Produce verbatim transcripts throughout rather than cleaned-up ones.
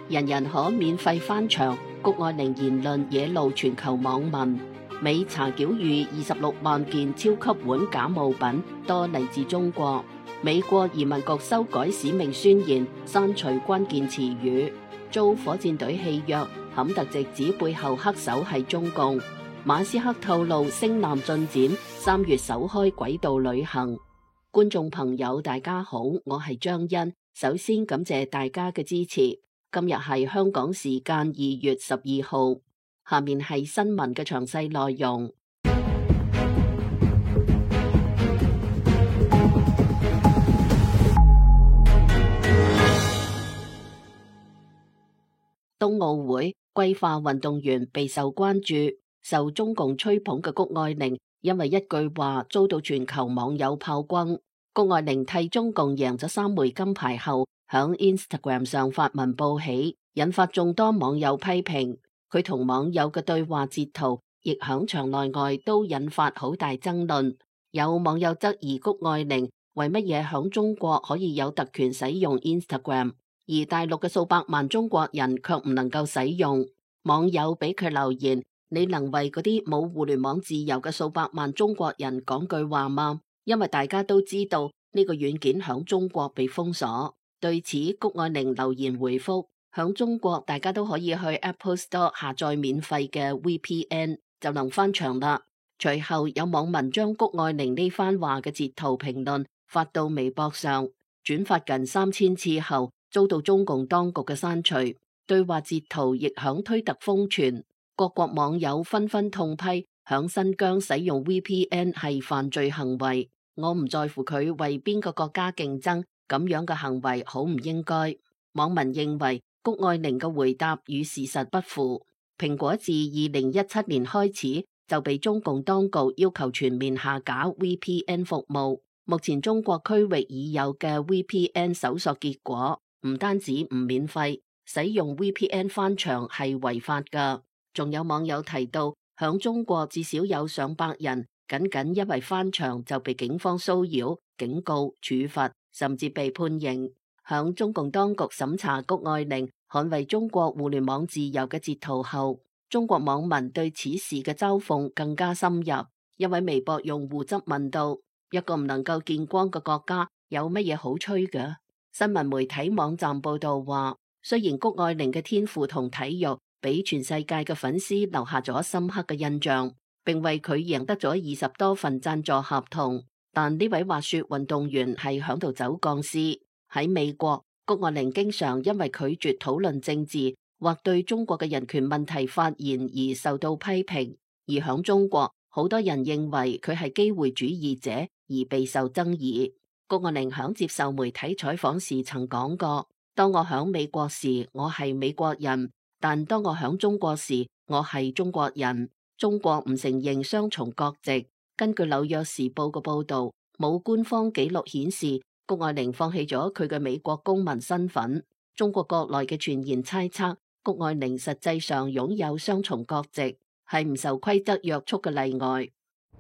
人人可免費翻牆，谷愛凌言論惹怒全球網民。美查繳逾二十六萬件超級碗假冒品，多嚟自中國。美國移民局修改使命宣言，刪除關鍵詞語。遭火箭隊戲約，坎特直指背後黑手係中共。馬斯克透露星艦進展，三月首開軌道旅行。觀眾朋友大家好，我係張欣，首先感謝大家嘅支持。今日係香港時間二月十二號，下面係新聞嘅詳細內容。冬奧會歸化運動員備受關注，受中共吹捧嘅谷愛凌因為一句話遭到全球網友炮轟。谷愛凌替中共贏咗三枚金牌後，響 Instagram 上發文報喜，引發眾多網友批評。佢同網友嘅對話截圖亦響場內外都引發好大爭論。有網友質疑谷愛凌為乜嘢響中國可以有特權使用 Instagram， 而大陸嘅數百萬中國人卻唔能夠使用。網友俾佢留言：你能為嗰啲冇互聯網自由嘅數百萬中國人講句話嗎？因為大家都知道呢個軟件響中國被封鎖。對此，谷愛凌留言回覆：響中國大家都可以去 Apple Store 下載免費嘅 V P N 就能翻牆啦。隨後有網民將谷愛凌呢番話嘅截圖評論發到微博上，轉發近三千次後遭到中共當局嘅刪除。對話截圖亦響推特瘋傳，各國網友紛紛痛批響新疆使用 V P N 係犯罪行為。我唔在乎佢為邊個國家競爭，咁樣嘅行為好唔應該。網民認為谷愛凌嘅回答與事實不符。蘋果自二零一七年開始就被中共當局要求全面下架 V P N 服務。目前中國區域已有嘅 V P N 搜索結果唔單止唔免費，使用 V P N 翻牆係違法㗎。仲有網友提到，響中國至少有上百人僅僅因為翻牆就被警方騷擾、警告、處罰，甚至被判刑。響中共當局審查谷愛凌捍衛中國互聯網自由嘅截圖後，中國網民對此事嘅嘲諷更加深入。一位微博用戶質問道：一個唔能夠見光嘅國家有乜嘢好吹嘅？新聞媒體網站報道話，雖然谷愛凌嘅天賦同體育俾全世界嘅粉絲留下咗深刻嘅印象，並為佢贏得咗二十多份贊助合同，但呢位滑雪運動員係響度走鋼絲。喺美國，谷愛凌經常因為拒絕討論政治或對中國嘅人權問題發言而受到批評，而響中國，好多人認為佢係機會主義者而備受爭議。谷愛凌響接受媒體採訪時曾講過：當我響美國時，我係美國人，但當我響中國時，我係中國人。中國唔承認雙重國籍。根據紐約時報嘅報道，冇官方記錄顯示谷愛凌放棄咗佢嘅美國公民身份。中國國內嘅傳言猜測，谷愛凌實際上擁有雙重國籍，係唔受規則約束嘅例外。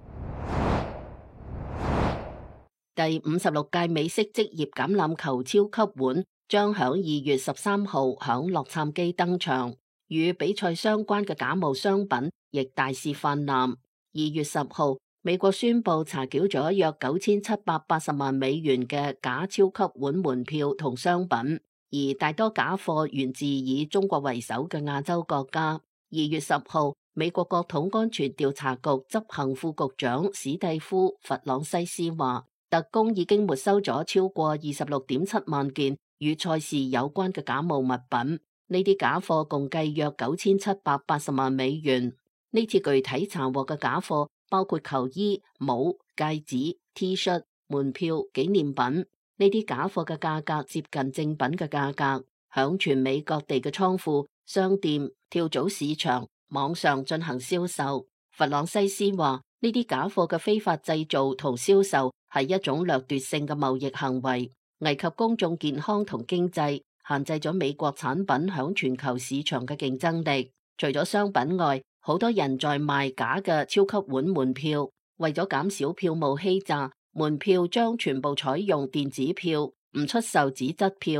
第五十六屆美式職業橄欖球超級碗將響二月十三號響洛杉磯登場，與比賽相關嘅假冒商品亦大肆氾濫。二月十號，美國宣布查繳咗約九千七百八十萬美元嘅假超級碗門票同商品，而大多假貨源自以中國為首嘅亞洲國家。二月十號，美國國土安全調查局執行副局長史蒂夫·弗朗西斯話，特工已經沒收咗超過二十六點七萬件與賽事有關嘅假冒物品，呢啲假貨共計約九千七百八十萬美元。呢次具體查獲嘅假貨包括球衣、帽、戒指、T 恤、門票、紀念品。呢啲假貨嘅價格接近正品嘅價格，響全美各地嘅倉庫、商店、跳蚤市場、網上進行銷售。弗朗西斯話，呢啲假貨嘅非法製造同銷售係一種掠奪性嘅貿易行為，危及公眾健康同經濟，限制咗美國產品響全球市場嘅競爭力。除咗商品外，好多人在賣假嘅超級碗門票，為咗減少票務欺詐，門票將全部採用電子票，唔出售紙質票。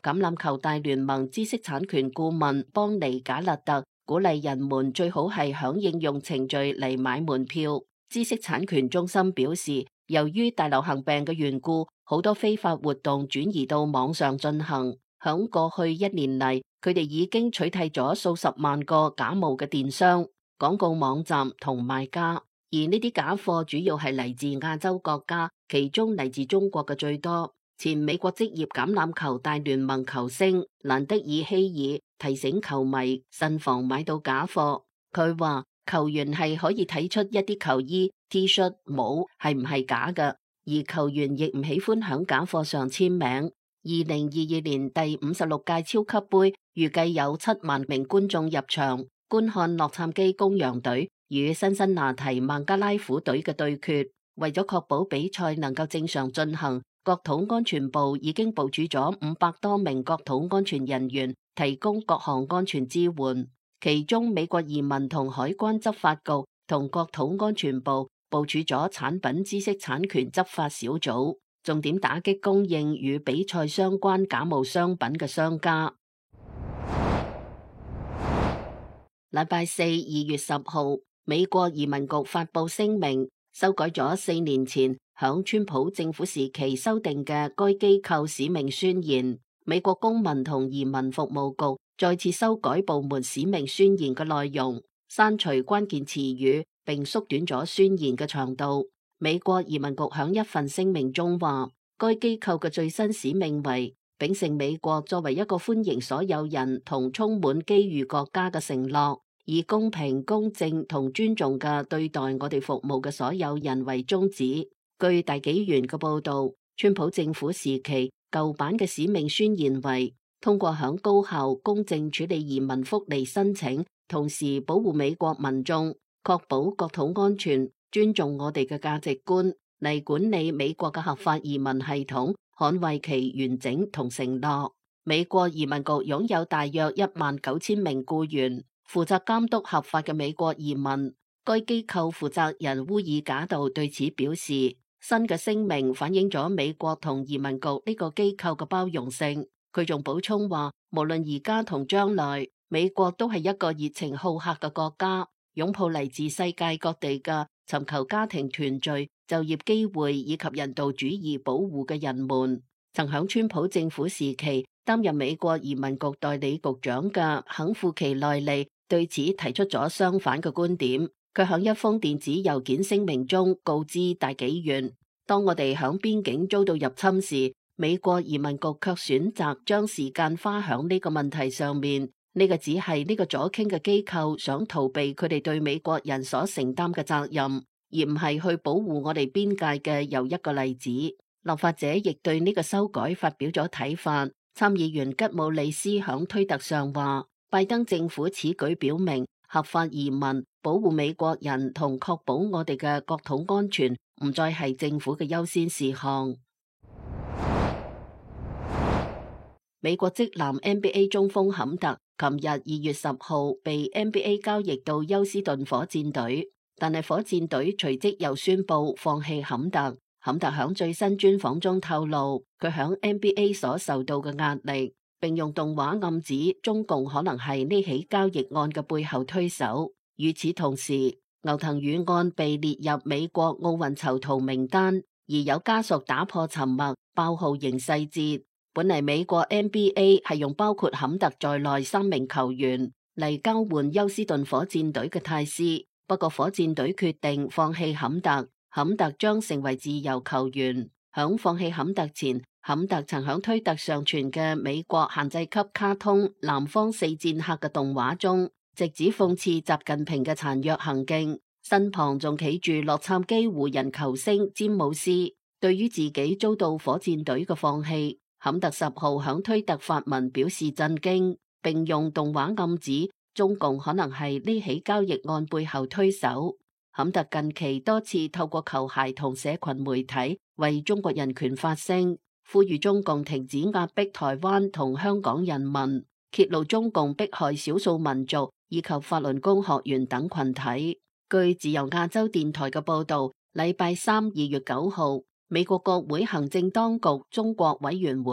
橄欖球大聯盟知識產權顧問邦尼賈勒特鼓勵人們最好係響應用程序嚟買門票。知識產權中心表示，由於大流行病嘅緣故，好多非法活動轉移到網上進行。響過去一年嚟，佢哋已經取締咗數十萬個假冒嘅電商、廣告網站同賣家，而呢啲假貨主要係嚟自亞洲國家，其中嚟自中國嘅最多。前美國職業橄欖球大聯盟球星蘭德爾希爾提醒球迷慎防買到假貨。佢話球員係可以睇出一啲球衣、T 恤、帽係唔係假嘅，而球員亦唔喜歡響假貨上簽名。二零二二年第五十六屆超級杯預計有七萬名觀眾入場觀看洛杉磯公羊隊與辛辛那提孟加拉虎隊嘅對決。為咗確保比賽能夠正常進行，國土安全部已經部署咗五百多名國土安全人員，提供各項安全支援。其中，美國移民同海關執法局同國土安全部部署咗產品知識產權執法小組，重點打擊供應與比賽相關假冒商品嘅商家。禮拜四二月十號，美國移民局發布聲明，修改咗四年前響川普政府時期修訂嘅該機構使命宣言。美國公民同移民服務局再次修改部門使命宣言嘅內容，刪除關鍵詞語，並縮短咗宣言嘅長度。美國移民局響一份聲明中話，該機構嘅最新使命為秉承美國作為一個歡迎所有人同充滿機遇國家嘅承諾，以公平、公正同尊重嘅對待我哋服務嘅所有人為宗旨。據大紀元嘅報道，川普政府時期舊版嘅使命宣言為通過響高效、公正處理移民福利申請，同時保護美國民眾，確保國土安全，尊重我哋嘅價值觀，嚟管理美國嘅合法移民系統，捍衛其完整同承諾。美國移民局擁有大約一萬九千名僱員，負責監督合法嘅美國移民。該機構負責人烏爾賈道對此表示，新嘅聲明反映咗美國同移民局呢個機構嘅包容性。佢仲補充話，無論而家同將來，美國都係一個熱情好客嘅國家，擁抱嚟自世界各地嘅尋求家庭團聚、就業機會以及人道主義保護嘅人們。曾響川普政府時期擔任美國移民局代理局長嘅肯富奇內利對此提出咗相反嘅觀點。佢響一封電子郵件聲明中告知大紀元，當我哋響邊境遭到入侵時，美國移民局卻選擇將時間花響呢個問題上面。呢個只係呢個左傾嘅機構想逃避佢哋對美國人所承擔嘅責任，而唔係去保護我哋邊界嘅又一個例子。立法者亦對呢個修改發表咗睇法。參議員吉姆里斯響推特上話，拜登政府此舉表明合法移民、保護美國人同確保我哋嘅國土安全唔再係政府嘅優先事項。美國職籃 N B A 中鋒坎特琴日二月十號被 N B A 交易到休斯頓火箭隊，但係火箭隊隨即又宣布放棄坎特。坎特響最新專訪中透露，佢響 N B A 所受到嘅壓力，並用動畫暗指中共可能係呢起交易案嘅背後推手。與此同時，牛藤宇案被列入美國奧運囚徒名單，而有家屬打破沉默，爆號刑細節。本嚟美國 N B A 係用包括坎特在內三名球員嚟交換休斯頓火箭隊嘅泰斯，不過火箭隊決定放棄坎特，坎特將成為自由球員。響放棄坎特前，坎特曾響推特上傳嘅美國限制級卡通《南方四戰客》嘅動畫中，直指諷刺習近平嘅殘虐行徑，身旁仲企住洛杉磯湖人球星詹姆斯。對於自己遭到火箭隊嘅放棄，坎特十號響推特發文表示震驚，並用動畫暗指中共可能係呢起交易案背後推手。坎特近期多次透過球鞋同社群媒體為中國人權發聲，呼籲中共停止壓迫台灣同香港人民，揭露中共迫害少數民族以及法輪功學員等群體。據自由亞洲電台嘅報道，禮拜三二月九號，美國國會行政當局中國委員會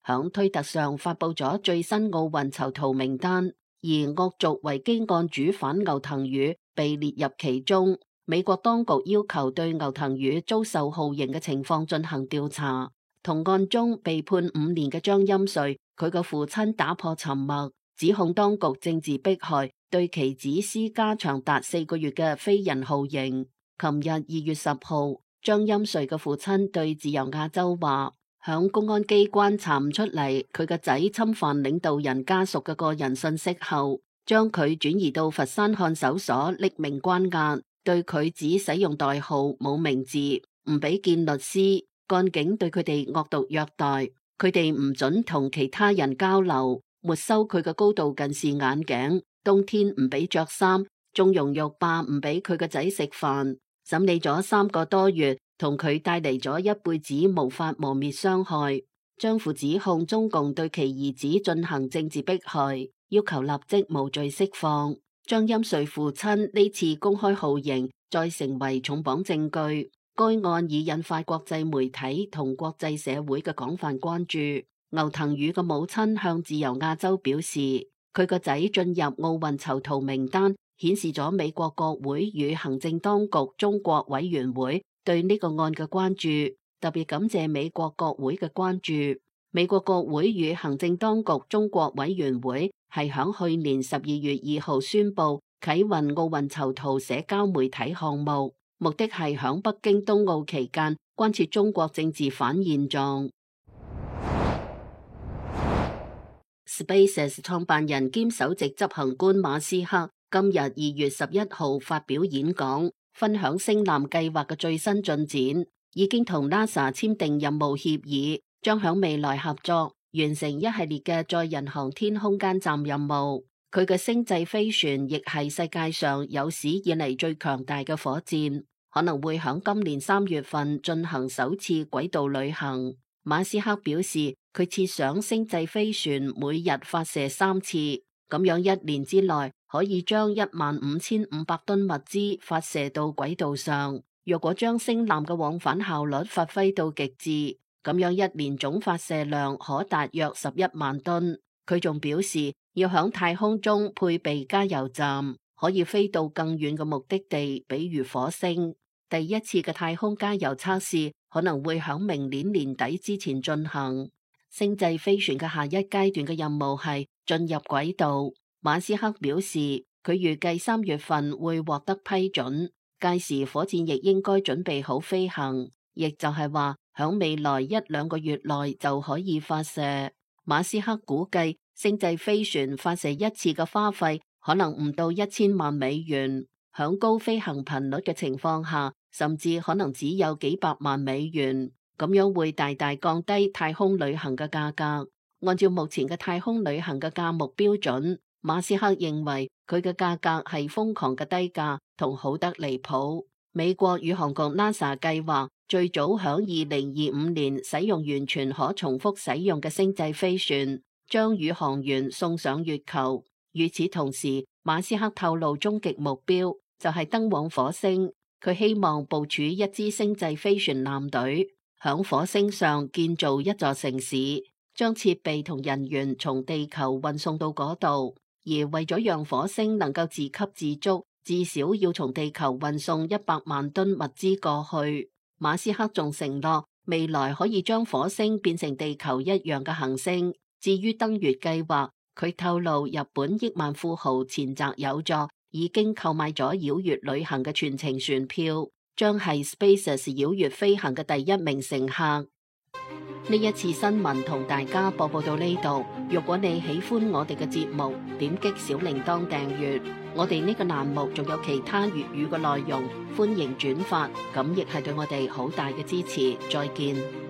響推特上發佈咗最新奧運囚徒名單，而惡俗維基案主犯牛騰宇被列入其中。美國當局要求對牛騰宇遭受酷刑嘅情況進行調查。同案中被判五年嘅張欽瑞，佢嘅父親打破沉默，指控當局政治迫害，對其子施加長達四個月嘅非人酷刑。琴日二月十號，張欽瑞嘅父親對自由亞洲話，響公安機關查唔出嚟佢嘅仔侵犯領導人家屬嘅個人信息後，將佢轉移到佛山看守所匿名關押，對佢只使用代號冇名字，唔俾見律師。幹警對佢哋惡毒虐待，佢哋唔准同其他人交流，沒收佢嘅高度近視眼鏡，冬天唔俾着衫，縱容辱罵唔俾佢個仔食飯。審理咗三個多月，同佢帶嚟咗一輩子無法磨滅傷害。張父指控中共對其兒子進行政治迫害，要求立即無罪釋放。張欽瑞父親呢次公開酷刑，再成為重磅證據。該案已引發國際媒體同國際社會嘅廣泛關注。牛騰宇嘅母親向自由亞洲表示，佢個仔進入奧運囚徒名單，顯示咗美國國會與行政當局中國委員會對呢個案嘅關注，特別感謝美國國會嘅關注。美國國會與行政當局中國委員會係響去年十二月二號宣布啟運奧運囚徒社交媒體項目。目的係響北京冬奧期間關切中國政治犯現狀。SpaceX 創辦人兼首席執行官馬斯克今日二月十一號發表演講，分享星艦計劃嘅最新進展，已經同 NASA 簽訂任務協議，將響未來合作完成一系列嘅載人航天空間站任務。佢嘅星際飛船亦係世界上有史以嚟最強大嘅火箭，可能會響今年三月份進行首次軌道旅行。馬斯克表示，佢設想星際飛船每日發射三次，咁樣一年之內可以將一萬五千五百噸物資發射到軌道上。若果將星艦嘅往返效率發揮到極致，咁樣一年總發射量可達約十一萬噸。佢仲表示，要響太空中配備加油站，可以飛到更遠嘅目的地，比如火星。第一次嘅太空加油測試可能會響明年年底之前進行。星際飛船嘅下一階段嘅任務係進入軌道。馬斯克表示，佢預計三月份會獲得批准，屆時火箭亦應該準備好飛行，亦就係話響未來一兩個月內就可以發射。馬斯克估計星際飛船發射一次嘅花費可能唔到一千萬美元，響高飛行頻率嘅情況下，甚至可能只有幾百萬美元，咁樣會大大降低太空旅行嘅價格。按照目前嘅太空旅行嘅價目標準，馬斯克認為佢嘅價格係瘋狂嘅低價同好得離譜。美國宇航局 NASA 計劃最早響二零二五年使用完全可重複使用嘅星際飛船，將宇航員送上月球。與此同時，馬斯克透露終極目標就係登往火星。佢希望部署一支星際飛船艦隊，響火星上建造一座城市，將設備同人員從地球運送到嗰度。而為咗讓火星能夠自給自足，至少要從地球運送一百萬噸物資過去。馬斯克仲承諾未來可以將火星變成地球一樣嘅行星。至於登月計劃，佢透露日本億萬富豪前澤友作已經購買咗繞月旅行嘅全程船票，將係 SpaceX 繞月飛行嘅第一名乘客。呢一次新聞同大家播報到呢度。如果你喜歡我哋嘅節目，點擊小鈴鐺訂閱。我哋呢個欄目仲有其他粵語嘅內容，歡迎轉發，咁亦係對我哋好大嘅支持。再見。